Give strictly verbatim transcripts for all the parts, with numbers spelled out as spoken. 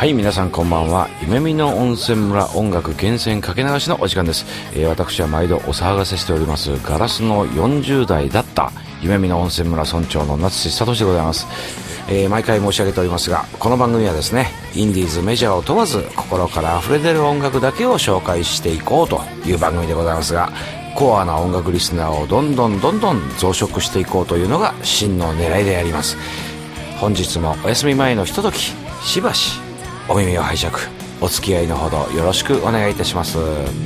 はい、皆さんこんばんは。夢見の温泉村音楽厳選かけ流しのお時間です。えー、私は毎度お騒がせしておりますガラスのよんじゅう代だった夢見の温泉村村長の夏志聡でございます。えー、毎回申し上げておりますが、この番組はですね、インディーズメジャーを問わず心から溢れ出る音楽だけを紹介していこうという番組でございますが、コアな音楽リスナーをどんどんどんどん増殖していこうというのが真の狙いであります。本日もお休み前のひととき、しばしお耳を拝借、お付き合いのほどよろしくお願いいたします。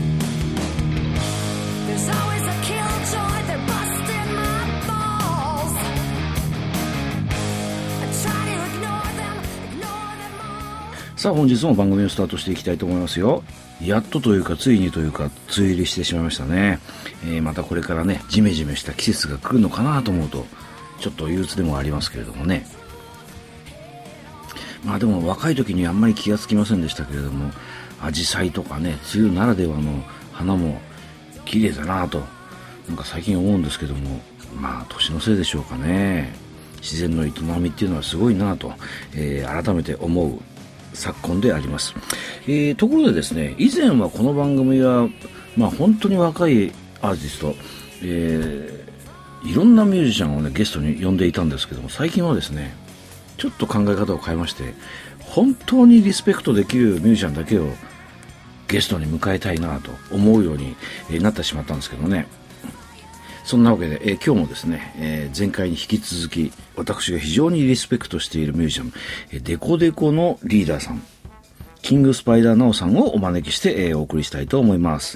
さあ、本日も番組をスタートしていきたいと思いますよ。やっとというかついにというか梅雨入りしてしまいましたね。えー、またこれからね、ジメジメした季節が来るのかなと思うとちょっと憂鬱でもありますけれどもね。まあでも若い時にあんまり気がつきませんでしたけれども、アジサイとかね、梅雨ならではの花も綺麗だなとなんか最近思うんですけども、まあ年のせいでしょうかね。自然の営みっていうのはすごいなと、えー、改めて思う昨今であります。えー、ところでですね、以前はこの番組は、まあ、本当に若いアーティスト、えー、いろんなミュージシャンをねゲストに呼んでいたんですけども、最近はですねちょっと考え方を変えまして、本当にリスペクトできるミュージシャンだけをゲストに迎えたいなと思うようになってしまったんですけどね。そんなわけで、えー、今日もですね、えー、前回に引き続き私が非常にリスペクトしているミュージシャン、えー、デコデコのリーダーさん、キングスパイダーナオさんをお招きして、えー、お送りしたいと思います。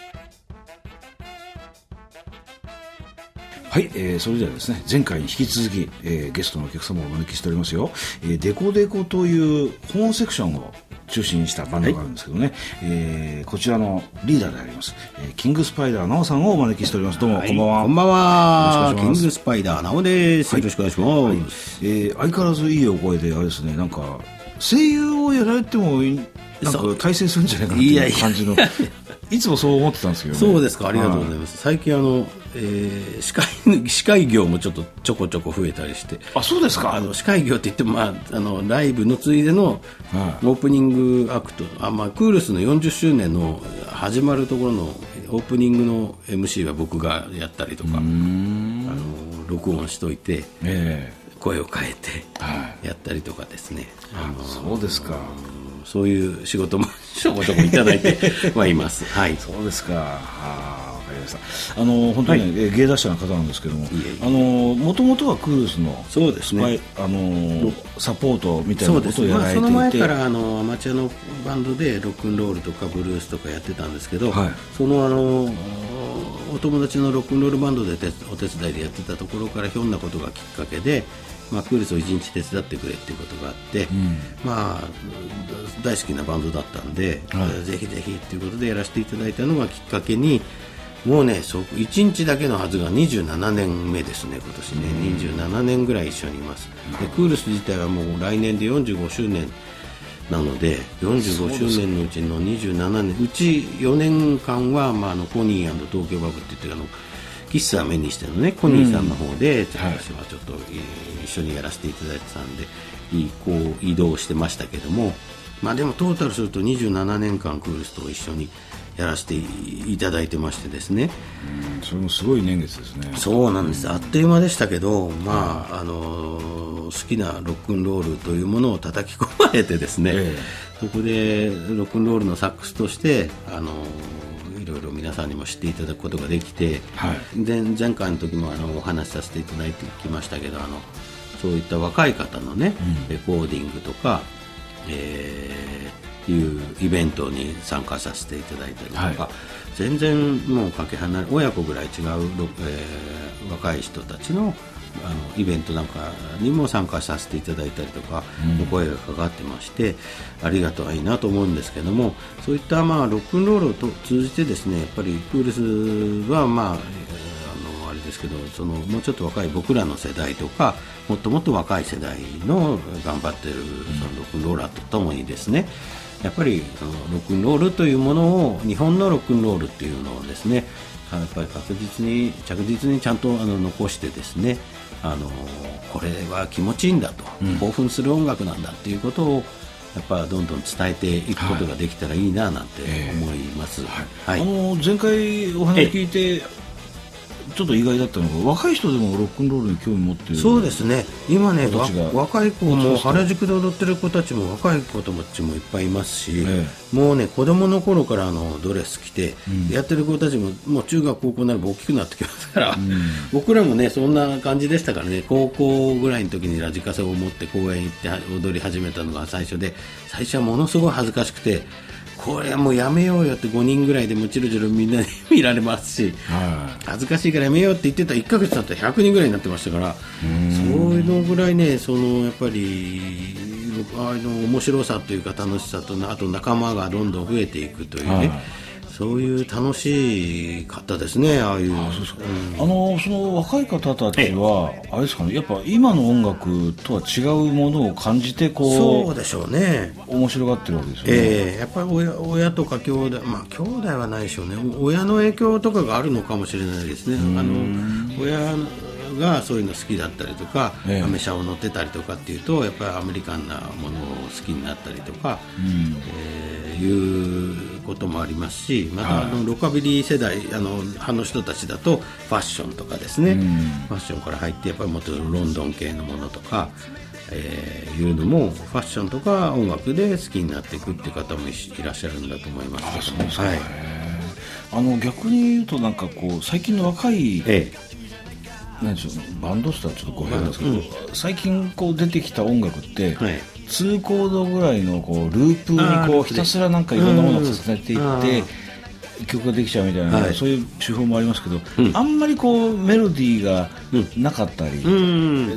はい、えー、それではですね、前回に引き続き、えー、ゲストのお客様をお招きしておりますよ。えー、デコデコというホーンセクションを中心にしたバンドがあるんですけどね、はい、えー、こちらのリーダーであります、えー、キングスパイダーナオさんをお招きしております。どうも、はい、こんばんは。 こんばんは。キングスパイダーナオです、はい、よろしくお願いします、はい、 えー、相変わらずいいお声であれですね、なんか声優をやられてもなんか大成するんじゃないかなっていう感じの、いやいやいつもそう思ってたんですけどね。 そうですか、ありがとうございます、はい、最近あの、えー、司会司会業もちょっとちょこちょこ増えたりして。 あ、そうですか。 あの司会業って言っても、まあ、あのライブのついでのオープニングアクト、あ、まあ、クールスのよんじゅっしゅうねんの始まるところのオープニングの エムシー は僕がやったりとか、あの録音しといて、えー、声を変えてやったりとかですね、 はい、あのそうですか。 そういう仕事もちょこちょこいただいてはいます。はい。 そうですか。あ、わかりました。あの本当に、ね、はい、芸達者な方なんですけども、いえいえ、あの元々はクールスのそうですね、 あのサポートみたいなことをやられていて、 その前からあのアマチュアのバンドでロックンロールとかブルースとかやってたんですけど、はい、そのあのお友達のロックンロールバンドでお手伝いでやってたところからひょんなことがきっかけで、まあ、クールスを一日手伝ってくれっていうことがあって、うん、まあ、大好きなバンドだったんで、はい、ぜひぜひということでやらせていただいたのがきっかけに、もうね、いちにちだけのはずがにじゅうななねんめですね、今年ね、うん、にじゅうななねんぐらい一緒にいます。でクールス自体はもう来年でよんじゅうごしゅうねんなので、よんじゅうごしゅうねんのうちのにじゅうななねん、うちよねんかんは、まあ、あのコニー&東京バブって言って、あの喫茶目にしてのね、コニーさんの方で、うん、私はちょっと、はい、一緒にやらせていただいてたんで、こう移動してましたけども、まあでもトータルするとにじゅうななねんかんクールスと一緒にやらせていただいてましてですね。 うん、それもすごい年月ですね。 そうなんです、あっという間でしたけど、まああの好きなロックンロールというものを叩き込まれてですね、ええ、そこでロックンロールのサックスとしてあのいろいろ皆さんにも知っていただくことができて、はい、で前回の時もあのお話しさせていただいてきましたけど、あのそういった若い方のね、うん、レコーディングとか、えー、いうイベントに参加させていただいたりとか、はい、全然もうかけ離れ親子ぐらい違う、えー、若い人たちのあのイベントなんかにも参加させていただいたりとか、うん、お声がかかってまして、ありがたいなと思うんですけども、そういったまあロックンロールをと通じてですね、やっぱりクールスはまあ、あのあれですけど、そのもうちょっと若い僕らの世代とか、もっともっと若い世代の頑張ってるそのロックンローラーとともにですね、やっぱりそのロックンロールというものを、日本のロックンロールっていうのをですね、やっぱり確実に着実にちゃんとあの残してですね、あのこれは気持ちいいんだと、うん、興奮する音楽なんだっていうことをっぱどんどん伝えていくことができたらいいななんて思います、 はいはい、あの前回お話聞いてちょっと意外だったのが若い人でもロックンロールに興味持ってる。 そうですね、今ね若い子も原宿で踊ってる子たちも若い子たちもいっぱいいますし、ええ、もうね子供の頃からあのドレス着てやってる子たちも、もう中学高校になれば大きくなってきますから、うん、僕らもねそんな感じでしたからね。高校ぐらいの時にラジカセを持って公園行って踊り始めたのが最初で、最初はものすごい恥ずかしくて、これはもうやめようよってごにんぐらいでもチロチロみんなに見られますし、はい、恥ずかしいからやめようって言ってたいっかげつ経ったらひゃくにんぐらいになってましたから、そういうのぐらいね、そのやっぱりあの面白さというか楽しさと、あと仲間がどんどん増えていくというね、はい、そういう楽しい方ですね。ああいう、あ、そうですか、うん、あのその若い方たちはあれですかね、やっぱ今の音楽とは違うものを感じてこう、 そうでしょうね、 面白がってるわけですよね。 えー、やっぱり 親, 親とか兄弟、まあ兄弟はないでしょうね、親の影響とかがあるのかもしれないですね。あの親がそういうの好きだったりとか、ええ、アメ車を乗ってたりとかっていうと、やっぱりアメリカンなものを好きになったりとか、うんえー、いうこともありますし、またあのロカビリー世代あの派の人たちだとファッションとかですね、うん、ファッションから入ってやっぱりもっとロンドン系のものとか、えー、いうのもファッションとか音楽で好きになっていくっていう方もいらっしゃるんだと思いますけども、はい、 あの逆に言うとなんかこう最近の若い、ええなんでしょう、バンドスターちょっとごめんなさいですけど、うん、最近こう出てきた音楽って、はい、にコードぐらいのこうループにこうひたすらなんかいろんなものを重ねていって曲ができちゃうみたいな、はい、そういう手法もありますけど、うん、あんまりこうメロディーがなかったり、うん、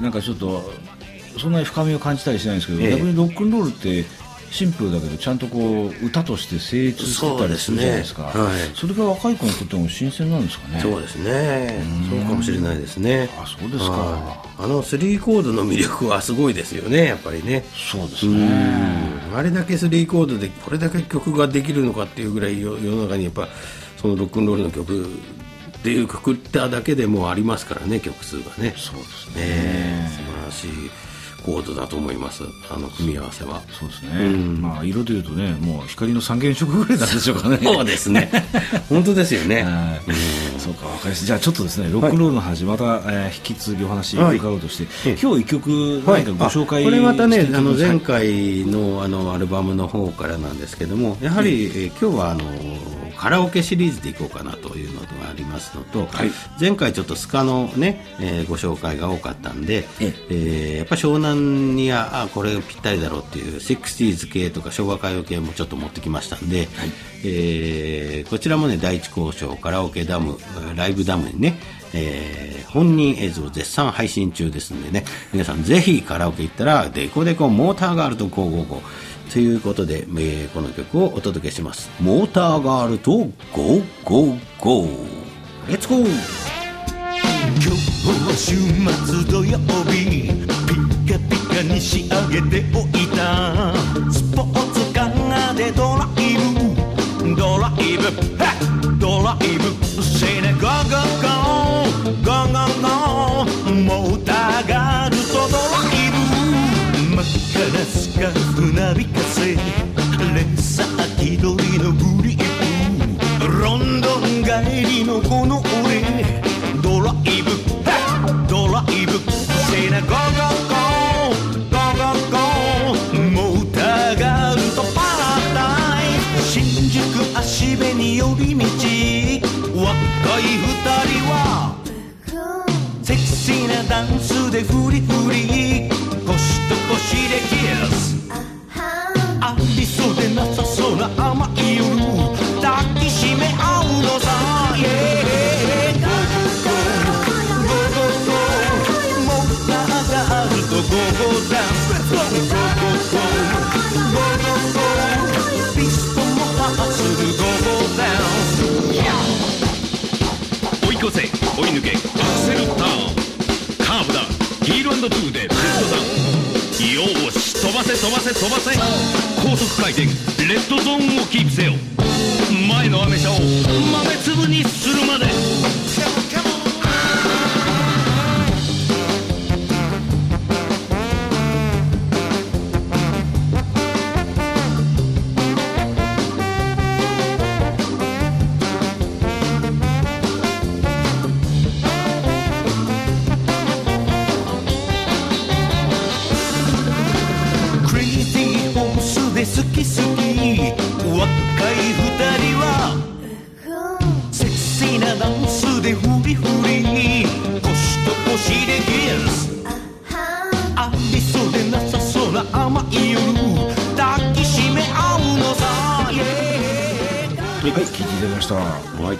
なんかちょっとそんなに深みを感じたりしないんですけど、ええ、逆にロックンロールってシンプルだけどちゃんとこう歌として成立してたりするじゃないですか。 そうですね、はい、それが若い子にとっても新鮮なんですかね。 そうですね、そうかもしれないですね。 あ、そうですか。 あのスリーコードの魅力はすごいですよね、やっぱりね。 そうですね、 うん、あれだけスリーコードでこれだけ曲ができるのかっていうぐらい世の中にやっぱそのロックンロールの曲っていうくくっただけでもありますからね、曲数がね。 そうですね、 えー、素晴らしいコードだと思います、あの組み合わせは。 そうですね、うん、まあ、色でいうとね、もう光の三原色ぐらいなんでしょうかね。 そうですね本当ですよね、 うん、そうか、わかりました。じゃあちょっとですね、ロックンロールの話、はい、また、えー、引き続きお話伺おうとして、はい、今日一曲何かご紹介、 はい、これまたね、あの前回 の, あのアルバムの方からなんですけども、やはり、えー、今日はあのカラオケシリーズでいこうかなというのがありますのと、はい、前回ちょっとスカのね、えー、ご紹介が多かったんで、ええー、やっぱ湘南にあこれぴったりだろうっていう ろくじゅう系とか昭和歌謡系もちょっと持ってきましたんで、はい、えー、こちらもね第一交渉カラオケダムライブダムにね、えー、本人映像絶賛配信中ですんでね、皆さんぜひカラオケ行ったらデコデコモーターガールとゴーゴーゴーということで、えー、この曲をお届けします。モーターガールとゴーゴーゴー、レッツゴー。 今日は週末土曜日、ピカピカに仕上げておいたスポーツカーでドライブドライブドライブセネゴーゴーゴーゴーゴーゴー、モーターガールとドライブ、真っ赤なスカーフなびかせレッサー気取りのグリップ、ロンドン帰りのこの俺、ドライブドライブセナゴーゴーゴーゴーゴーゴー、モーターガールとパラダイス、新宿足紅寄り道、若い二人はセクシーなダンスでフリフリ、腰と腰でキス、ありそうでなさそうな甘い夜、抱きしめ合うのさ、イエーイ、ゴーゴーゴーゴーゴー、モーターガールとゴーゴーダンス、ゴーゴーゴーゴーゴーゴー、ピストも走るゴーゴーダンス、追い越せ追い抜けアクセルターン、カーブだヒール&トゥーでベストダウン、よーし飛ばせ飛ばせ飛ばせ、高速回転レッドゾーンをキープせよ、前のアメ車を豆粒にするまで。 好き若い二人はセクシーなダンスでフリフリ腰と腰でキスありそうでなさそうな甘い夜抱きしめ合うのさ、yeah、 はい、聞いていただきました。はい、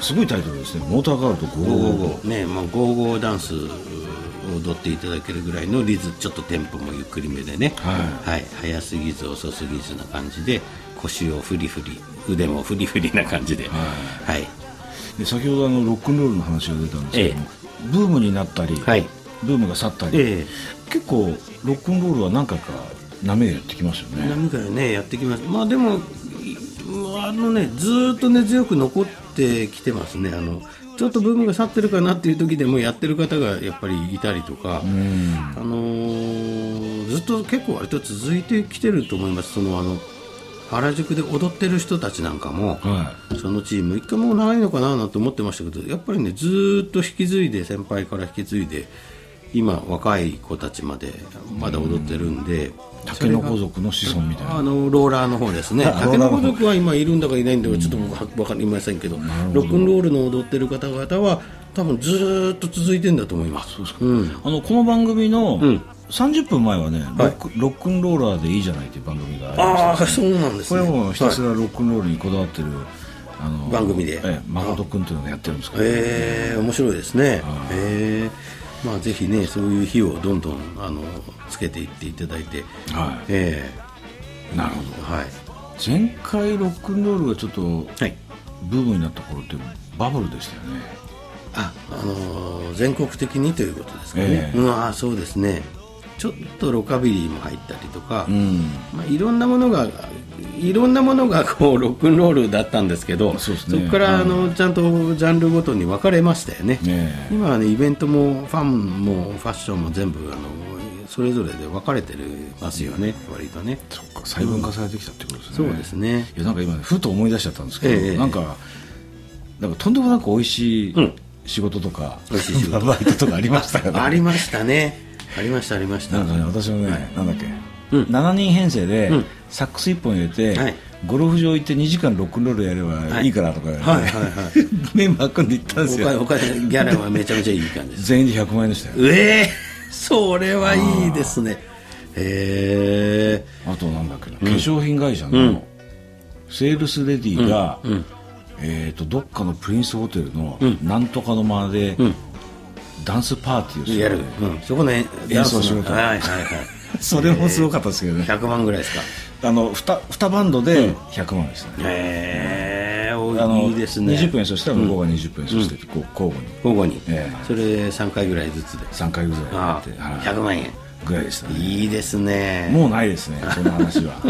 すごいタイトルですね。モーターガールとゴーゴーゴーね、もうゴーゴーダンス踊っていただけるぐらいのリズム、ちょっとテンポもゆっくりめでね、はいはい、早すぎず遅すぎずな感じで腰をフリフリ腕もフリフリな感じで、はいはい、 で先ほどあのロックンロールの話が出たんですけども、ええ、ブームになったり、はい、ブームが去ったり、ええ、結構ロックンロールは何回か波がやってきますよね。 波がねやってきます。まあでもあのねずっと根強く残ってきてますね。あのちょっとブームが去ってるかなっていう時でもやってる方がやっぱりいたりとか、あのー、ずっと結構割と続いてきてると思います。そのあの原宿で踊ってる人たちなんかも、はい、そのチーム一回もうないのかななんて思ってましたけど、やっぱりねずっと引き継いで先輩から引き継いで今若い子たちまでまだ踊ってるんで、 竹の子族の子孫みたいな、 あのローラーの方ですね。竹の子族は今いるんだかいないんだかちょっと僕は分かりませんけど、ロックンロールの踊ってる方々は多分ずっと続いてるんだと思います。そうですか、うん、 あのこの番組のさんじゅっぷんまえはね、はい、ロック、ロックンローラーでいいじゃないという番組がありました、ね、 ああそうなんですね。 これもひたすらロックンロールにこだわってる、はい、あの番組で、 ええ、誠君というのがやってるんですけど、ね、 えー、面白いですね。えーまあ、ぜひねそういう日をどんどんあのつけていっていただいて、はい、えー、なるほど、はい、前回ロックンロールがちょっとブームになった頃ってバブルでしたよね。 あ、あのー、全国的にということですかね、えーうん、あそうですね。ちょっとロカビリーも入ったりとか、うんまあ、いろんなものがいろんなものがこうロックンロールだったんですけど、 そ, うです、ね、そこからあの、うん、ちゃんとジャンルごとに分かれましたよね、ね今はねイベントもファンもファッションも全部あのそれぞれで分かれてますよね、うん、割とね。 そっか細分化されてきたってことですね、 うん、そうですね。 いやなんか今ふと思い出しちゃったんですけど、えー、なんかなんかとんでもなく美味しい仕事とか、うん、美味しい仕事バイトとかありましたよねありましたねありましたありました。 なんかね私もね、はい、なんだっけ、うん、しちにん編成で、うん、サックスいっぽん入れて、はい、ゴルフ場行ってにじかんロックンロールやればいいかなとか、ねはいはいはいはい、メンバー組んで行ったんですよ。 お金ギャラはめちゃめちゃいい感じです全員でひゃくまんえんでしたよ。 ええー、それはいいですね。へえー、 あとなんだっけな、うん、化粧品会社のセールスレディが、うんうんえー、とどっかのプリンスホテルのなんとかの間で、うん、ダンスパーティーをするやる、うん、そこの演奏しろと、はいはいはい、それもすごかったですけどね。 ひゃくまんぐらいですか。 あの 2, バンドでひゃくまんでしたね。 へえー、いいですね。 にじゅっぷん演奏したら向こうがにじゅっぷん演奏して、うん、こう交互に交互に、えー、それさんかいぐらいずつでさんかいぐらいやってあひゃくまんえんぐらいでしたね。 いいですね。 もうないですねその話は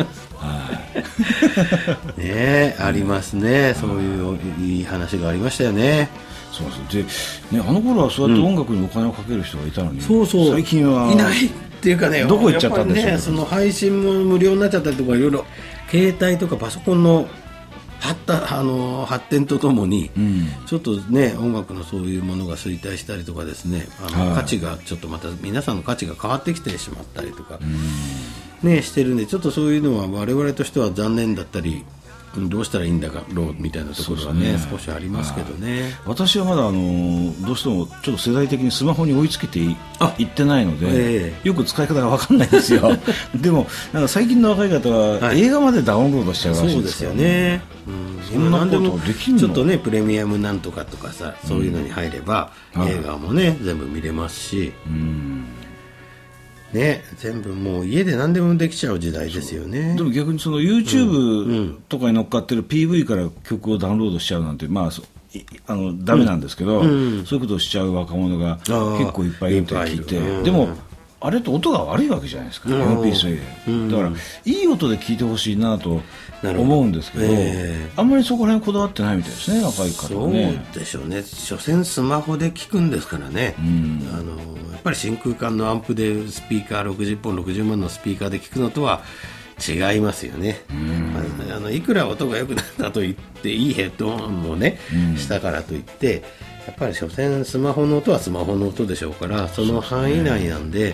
はいねありますね。そういういい話がありましたよね。 そうそうで、ね、あの頃はそうやって音楽にお金をかける人がいたのに、うん、そうそう最近はいないっていうかね、 どこ行っちゃったんでしょう、 ね、その配信も無料になっちゃったりとかいろいろ携帯とかパソコンの発, たあの発展とともに、うん、ちょっとね音楽のそういうものが衰退したりとかですね、あの、はい、価値がちょっとまた皆さんの価値が変わってきてしまったりとか、うんね、してるんでちょっとそういうのは我々としては残念だったりどうしたらいいんだろうみたいなところは ね, ね少しありますけどね。 私はまだあのどうしてもちょっと世代的にスマホに追いつけて い, いってないので、えー、よく使い方が分かんないんですよでもなんか最近の若い方は映画までダウンロードしちゃうらしいですから、ね、そうですよね、うん、そんなことできんの。 ちょっとねプレミアムなんとかとかさそういうのに入れば、うん、映画もね全部見れますし、うんね、全部もう家で何でもできちゃう時代ですよね。 でも逆にその YouTube とかに乗っかってる ピーブイ から曲をダウンロードしちゃうなんて、まあ、あのダメなんですけど、うんうん、そういうことをしちゃう若者が結構いっぱいいると聞いて、でもあれって音が悪いわけじゃないですか、エムピースリー で。だからいい音で聴いてほしいなと思うんですけど、えー、あんまりそこら辺こだわってないみたいですね、若い方はね。 そうでしょうね。所詮スマホで聴くんですからね、うん、あのやっぱり真空管のアンプでスピーカーろくじゅっぽんろくじゅうまんのスピーカーで聴くのとは違いますよね、うん、あのいくら音が良くなったと言っていいヘッドホンもね、うん、したからといってやっぱり所詮スマホの音はスマホの音でしょうから、その範囲内なんで、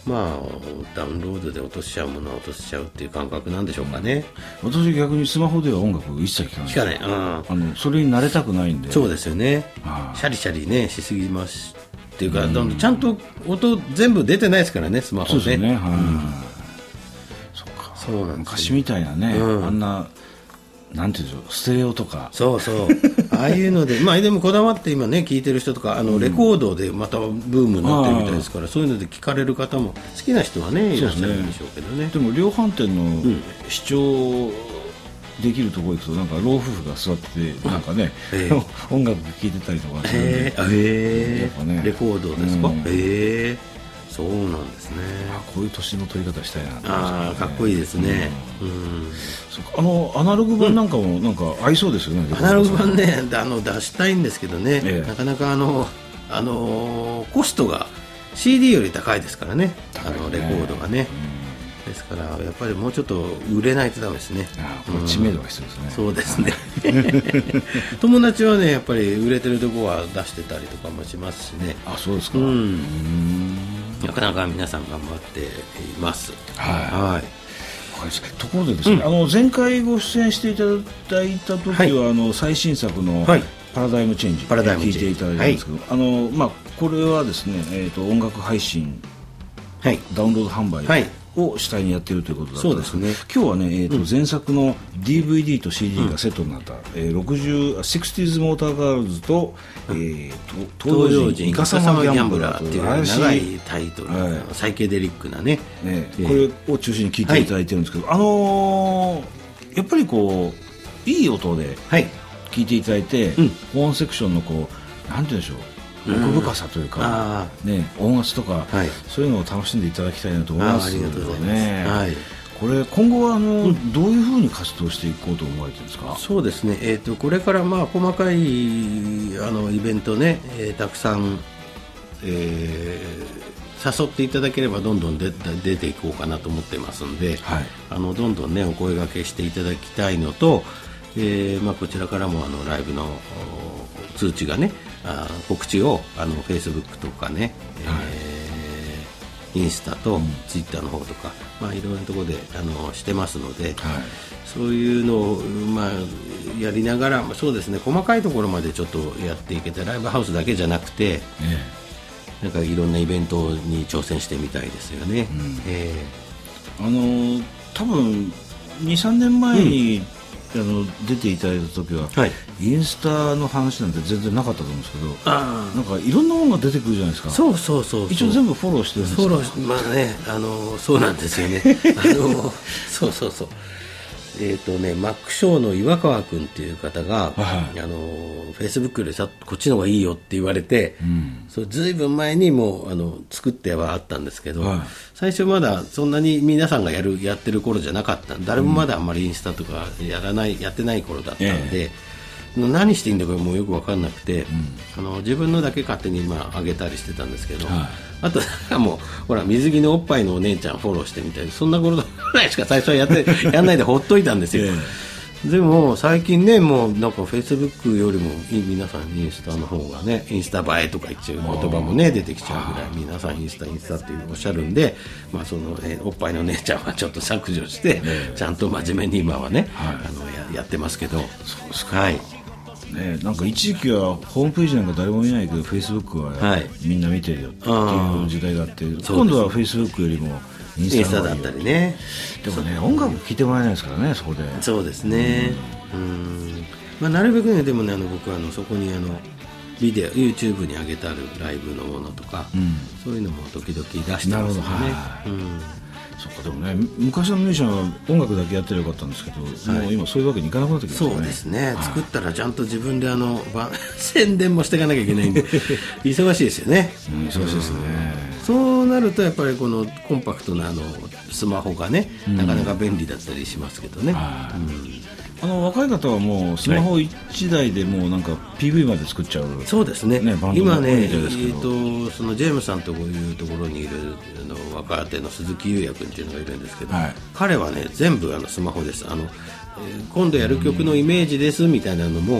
まあダウンロードで落としちゃうものは落としちゃうっていう感覚なんでしょうかね。 私逆にスマホでは音楽一切聴かない。 聞かない、うん、 あのそれに慣れたくないんで。 そうですよね。シャリシャリねしすぎますっていうか、うん、ちゃんと音全部出てないですからねスマホね。 そうですね、はい、うん、 そっか、そうなんです、ね、 昔みたいなね、うん、あんななんていうんでしょう、ステレオとか、 そうそうああいうので、まあ、でもこだわって今ね聴いてる人とかあのレコードでまたブームになってるみたいですから、うん、そういうので聴かれる方も好きな人はねいらっしゃるんでしょうけどね。 でも量販店の視聴できるところ行くとなんか老夫婦が座ってなんかね、えー、音楽聴いてたりとかするんで、 えーえーね、レコードですか、うん、えーそうなんですね。 あ、こういう年の取り方したいな、ね、 あかっこいいですね、うんうん、 そうか、あのアナログ版なんかもなんか合いそうですよね、 うん、アナログ版ねあの出したいんですけどね、ええ、なかなかあの、あのー、コストが シーディー より高いですからね、あのレコードがね、うん、ですからやっぱりもうちょっと売れないとダメですね。 あ、これ知名度が必要ですね、 うん、そうですね友達はねやっぱり売れてるとこは出してたりとかもしますしね。 あ、そうですか、 うん、うんなかなか皆さん頑張っています。 はい、 はい、 ところでですね、うん、あの前回ご出演していただいた時は、はい、あの最新作のパラダイムチェンジ、はい、聞いていただいたんですけど、はい、あのまあ、これはですね、えーと、音楽配信、はい、ダウンロード販売、はいを主体にやっているということだったんですけど、ね、今日はね、えーとうん、前作の ディーブイディー と シーディー がセットになった、うんえー、ろくじゅう、ろくじゅうモーターガールズと、うんえー、と東洋人イカサマギャンブラーっていう長いタイトル、はい、サイケデリックな ね, ね、えー、これを中心に聴いていただいてるんですけど、はい、あのー、やっぱりこういい音で聴いていただいて、はいうん、ホーンセクションのこうなんて言うんでしょう奥深さというか、うんね、音圧とか、はい、そういうのを楽しんでいただきたいなと思います。 あ, ありがとうございます、ねはい、これ今後はあの、うん、どういうふうに活動していこうと思われてるんですか。 そうですね、えー、とこれからまあ細かいあのイベントね、えー、たくさん、えー、誘っていただければどんどん 出, 出ていこうかなと思ってますので、はい、あのどんどん、ね、お声掛けしていただきたいのと、えーまあ、こちらからもあのライブの通知がねあ告知をあの Facebook とかね、はいえー、インスタと Twitter の方とか、うんまあ、いろんなところであのしてますので、はい、そういうのを、まあ、やりながらそうですね細かいところまでちょっとやっていけてライブハウスだけじゃなくて、ね、なんかいろんなイベントに挑戦してみたいですよね、うんえー、あの多分 にさんねんまえに、うんあの出ていただいた時は、はい、インスタの話なんて全然なかったと思うんですけどあなんかいろんなものが出てくるじゃないですか。 そうそうそうそう一応全部フォローしてるんですか。フォローまあねあのそうなんですよねあのそうそうそうえーとね、マックショーの岩川君っていう方が、はい、あのフェイスブックでさこっちの方がいいよって言われて、うん、それずいぶん前にもうあの作ってはあったんですけど、はい、最初まだそんなに皆さんがやるやってる頃じゃなかった誰もまだあんまりインスタとかやらない、うん、やってない頃だったんで、えー、何していいんだかもうよく分かんなくて、うん、あの自分のだけ勝手にまあ上げたりしてたんですけど、はいあともうほら水着のおっぱいのお姉ちゃんフォローしてみたいなそんなことぐらいしか最初はやってやんないでほっといたんですよ、えー、でも最近ねもうなんかフェイスブックよりも皆さんインスタの方がねインスタ映えとか言っちゃう言葉もね出てきちゃうぐらい皆さんインスタインスタっておっしゃるんで、まあそのえー、おっぱいの姉ちゃんはちょっと削除して、えー、ちゃんと真面目に今はね、はい、あの や, やってますけどそうですか、はいね、なんか一時期はホームページなんか誰も見ないけどフェイスブックはみんな見てるよっていう時代があって、はい、今度はフェイスブックよりもインスタだったりね。でもね音楽聴いてもらえないですからねそこで。 そうですね、うんうんまあ、なるべくねでもねあの僕はあのそこにあのビデオ YouTube に上げてあるライブのものとか、うん、そういうのも時々出してますよね。なるほど、はいうんそうかでもね昔のミュージシャンは音楽だけやってればよかったんですけど、はい、もう今そういうわけにいかなくなってきましたね。 そうですね、はい、作ったらちゃんと自分であの宣伝もしていかなきゃいけないんで忙しいですよね、 うん、忙しいですね、 うん、そうなるとやっぱりこのコンパクトなあのスマホがね、うん、なかなか便利だったりしますけどね、うんあの若い方はもうスマホいちだいでもうなんか ピーブイ まで作っちゃう、ね、 そうですね今ね、えー、とそのジェームさんとこういうところにいるあの若手の鈴木優也君っていうのがいるんですけど、はい、彼はね全部あのスマホですあの、えー、今度やる曲のイメージですみたいなのも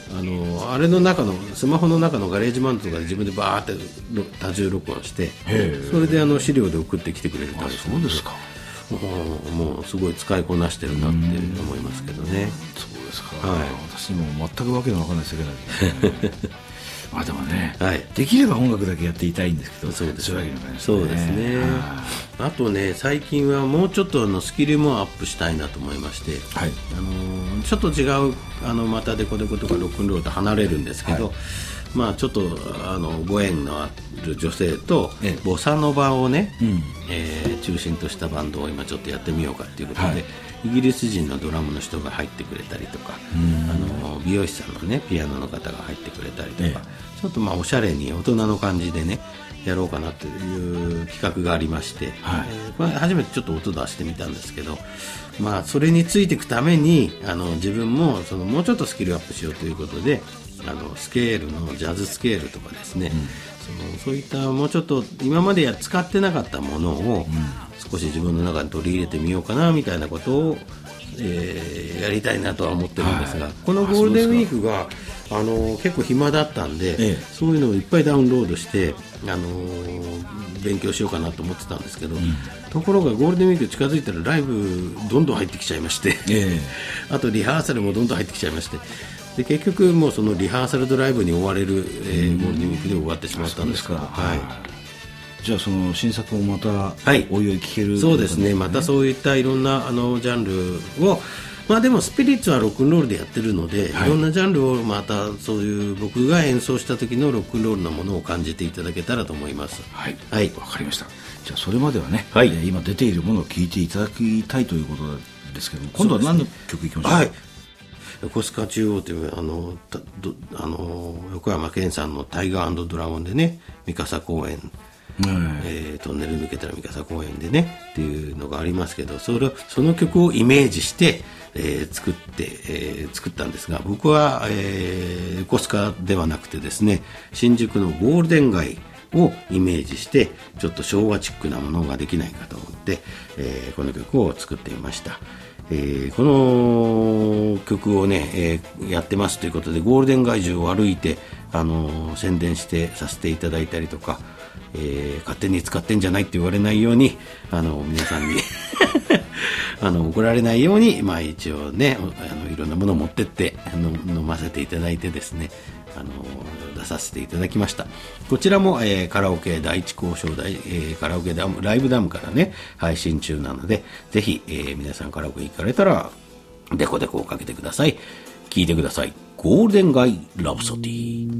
あのあれの中のスマホの中のガレージマントとかで自分でバーって多重録音してそれであの資料で送ってきてくれるんです。 そうですか。 もうすごい使いこなしてるなって思いますけどね。 そうですか、 はい、 私も全くわけのわかんない世界なんですけど、ね、まあでもね、 はい、 できれば音楽だけやっていたいんですけど、 そうですね、 そうですね。 あとね、最近はもうちょっとあのスキルもアップしたいなと思いまして、はい、あのちょっと違うあのまたデコデコとかロックンロールと離れるんですけど、はい、まあ、ちょっとあのご縁のある女性とボサノバをね、うん、えー、中心としたバンドを今ちょっとやってみようかということで、はい、イギリス人のドラムの人が入ってくれたりとか、あの美容師さんのねピアノの方が入ってくれたりとか、ええ、ちょっとまあおしゃれに大人の感じでねやろうかなという企画がありまして、はい、えー、これ初めてちょっと音出してみたんですけど、まあ、それについていくためにあの自分もそのもうちょっとスキルアップしようということで、あのスケールのジャズスケールとかですね、うん、そのそういったもうちょっと今までや使ってなかったものを少し自分の中に取り入れてみようかなみたいなことを、えー、やりたいなとは思ってるんですが、はい、このゴールデンウィークがあの結構暇だったんで、ええ、そういうのをいっぱいダウンロードしてあの勉強しようかなと思ってたんですけど、うん、ところがゴールデンウィーク近づいたらライブどんどん入ってきちゃいまして、ええ、あとリハーサルもどんどん入ってきちゃいまして、で結局もうそのリハーサルドライブに追われる、えー、ゴールデンウィークで終わってしまったんですが、はい、 じゃあその新作をまたおいおい聴ける、 はい、そうですね、またそういったいろんなあのジャンルを、まあ、でもスピリッツはロックンロールでやってるので、はい、いろんなジャンルをまたそういう僕が演奏した時のロックンロールのものを感じていただけたらと思います。 はい、はい、わかりました。じゃあそれまではね、はい、えー、今出ているものを聴いていただきたいということですけども、今度は何の曲いきましょうか。はい、 横須賀中央というあのたどあの横山健さんのタイガー&ドラゴンでね、三笠公園、うん、えー、トンネル抜けたら三笠公園でねっていうのがありますけど、それその曲をイメージして、えー、作って、えー、作ったんですが、僕は、えー、横須賀ではなくてですね、新宿のゴールデン街をイメージしてちょっと昭和チックなものができないかと思って、えー、この曲を作ってみました。えー、この曲をね、えー、やってますということでゴールデン街中を歩いて、あのー、宣伝してさせていただいたりとか、えー、勝手に使ってんじゃないって言われないように、あのー、皆さんにあの怒られないように、まあ、一応ね、あのいろんなものを持ってってあの飲ませていただいてですね、あの出させていただきました。こちらも、えー、カラオケ第一交渉台、えー、カラオケダムライブダムからね配信中なので、ぜひ、えー、皆さんカラオケ行かれたらデコデコをかけてください。聴いてください。ゴールデン街ラプソディ。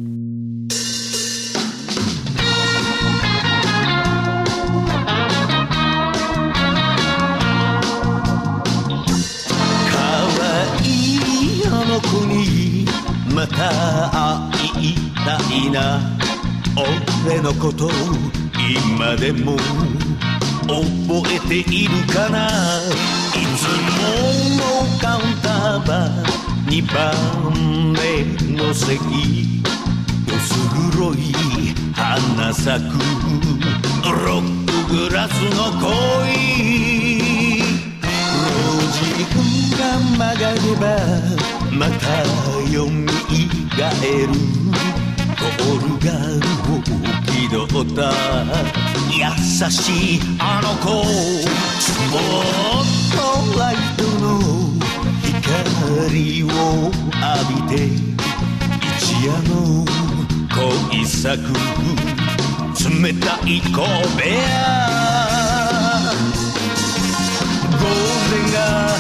子にまた会いたいな、俺のこと今でも覚えているかな。いつものカウンターバーにばんめの席、薄黒い花咲くロックグラスの恋、時間が曲がればまたよみがえる、ゴールガールを気取った優しいあの子、スポットライトの光を浴びて一夜の恋咲く冷たい小部屋、ゴールデンが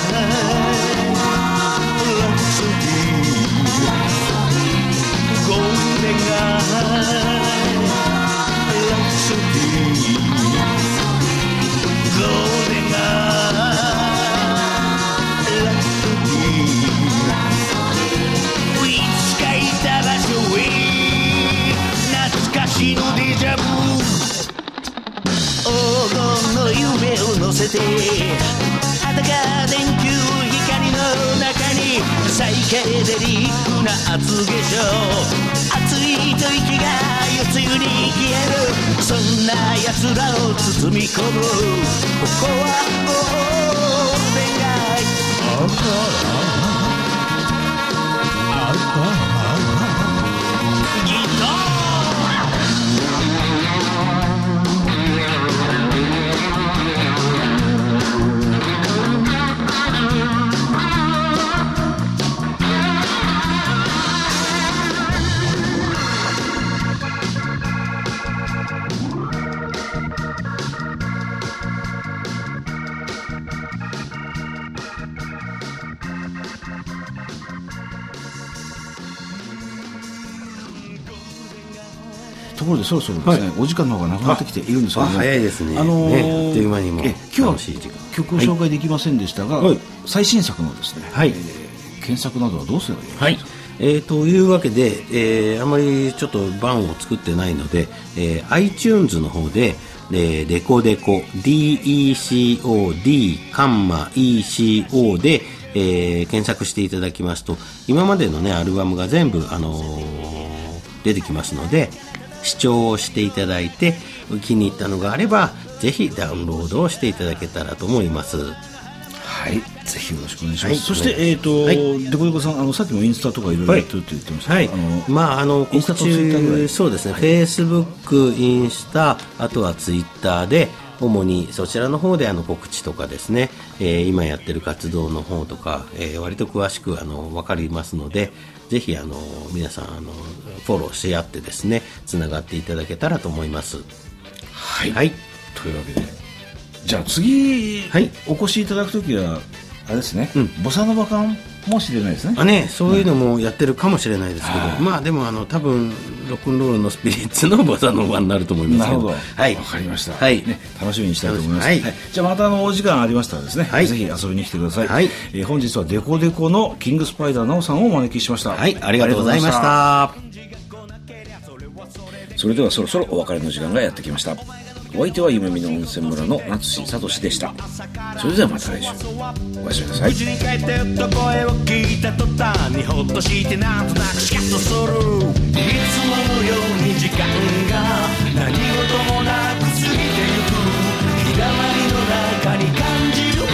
乗せて裸電球光の中にサイケデリックな厚化粧、熱い吐息が夜露に消える、そんな奴らを包み込む、ここはゴールデン街。ああああところでそろそろですね、はい、お時間の方がなくなってきているんですけども、 早いですね、 あのーね、あっという間にもえ今日は曲を紹介できませんでしたが、はい、最新作のですね、はいえー、検索などはどうすればいいですか。はいえー、というわけで、えー、あまりちょっと版を作ってないので、えー、iTunes の方で、えー、デコデコ ディーイーシーオーディー カンマ イーシーオー で、えー、検索していただきますと今までのねアルバムが全部、あのー、出てきますので視聴をしていただいて気に入ったのがあればぜひダウンロードをしていただけたらと思います。 はい、ぜひよろしくお願いします。はい、そして、えーとはい、デコデコさん、あのさっきもインスタとかいろいろやってるって言ってました、はい、あのまああのインスタとツイッターぐらい、そうですね、はい、フェイスブック、インスタ、あとはツイッターで主にそちらの方であの告知とかですね、えー、今やってる活動の方とか、えー、割と詳しくあの分かりますので、ぜひあの皆さんあのフォローし合ってですね、つながっていただけたらと思います。 はい、はい、というわけで、じゃあ次、はい、お越しいただくときはあれですね、うん、ボサノバかもしれないですね。 あね、そういうのもやってるかもしれないですけど、うん、まあでもあの多分ロックンロールのスピリッツのボサノバになると思いますけど。 なるほど、はい、わかりました、 はいね、楽しみにしたいと思います、はいはい、じゃあまたあのお時間ありましたらですね、はい、ぜひ遊びに来てください、はいえー、本日はデコデコのキングスパイダーナオさんをお招きしました。 はい、ありがとうございました。 それではそろそろお別れの時間がやってきました。お相手は夢見の温泉村の夏志聡でした。それではまた来週おやすみなさい。 家に帰ってふと声を聞いた途端にほっとしてなんとなくシカッとする。いつものように時間が何事もなく過ぎてゆく。日だまりの中に感じる。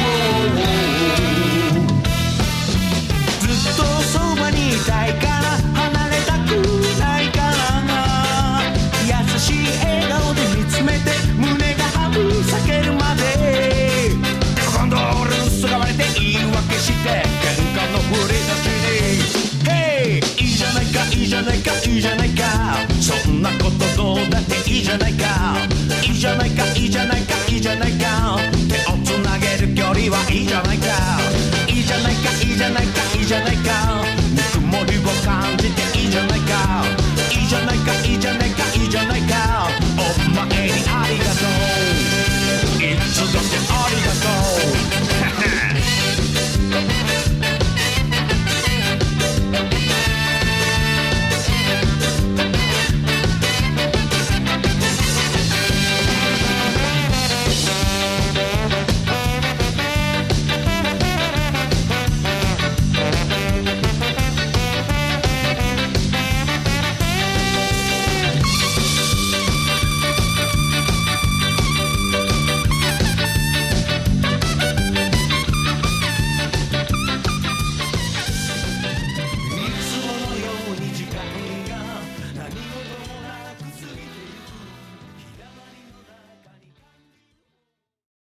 ずっとそばにいたいから離れたくないから優しい笑顔で見つめて胸がはぶ裂けるまで。でも今度は俺嘘がバレて言い訳して喧嘩のふり出しに Hey いいじゃないかいいじゃないかいいじゃないかそんなことどうだっていいじゃないかいいじゃないかいいじゃないかいいじゃないか手をつなげる距離はいいじゃないかいいじゃないかいいじゃないかいいじゃないかぬくもりを感じていいじゃないか